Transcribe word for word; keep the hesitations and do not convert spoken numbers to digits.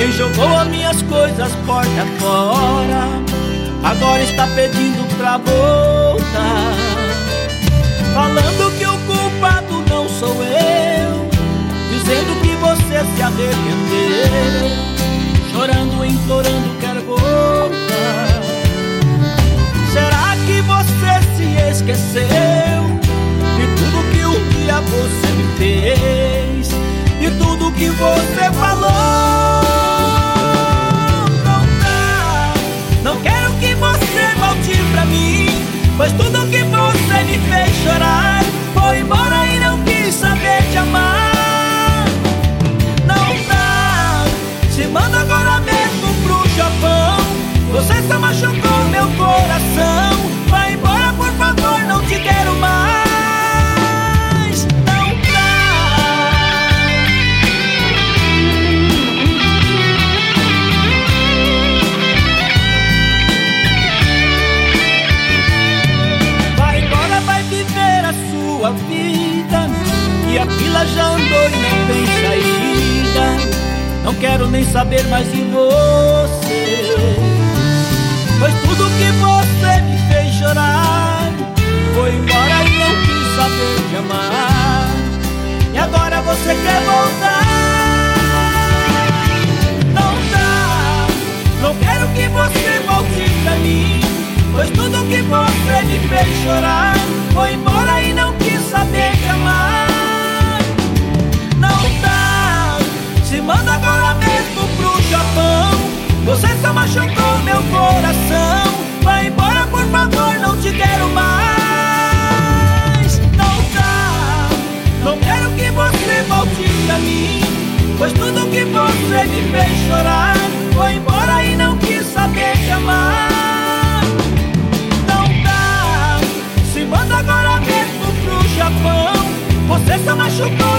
e jogou as minhas coisas porta fora. Agora está pedindo pra voltar, falando que o culpado não sou eu, dizendo que você se arrependeu, chorando, implorando, quer voltar. Será que você se esqueceu de tudo que um dia você me fez, de tudo que você falou? Não dá, não quero que você volte pra mim, pois tudo que você me fez chorar foi embora e não quis saber te amar. Não dá, se manda agora mesmo pro Japão, você só machucou meu coração. Vai embora, por favor, não te quero mais. Não dá. Vai embora, vai viver a sua vida, e a fila já andou e não tem saída. Não quero nem saber mais de você, pois tudo que você me fez chorar foi embora e não quis saber te amar. E agora você quer voltar? Não dá, não quero que você volte pra mim, pois tudo que você me fez chorar foi embora e não quis saber te amar. Não dá, se manda agora mesmo pro Japão, você só machucou meu coração. Vai embora, por favor, não te quero mais. Não dá, não quero que você volte pra mim, pois tudo que você me fez chorar foi embora e não quis saber te amar. Não dá, se manda agora mesmo pro Japão, você só machucou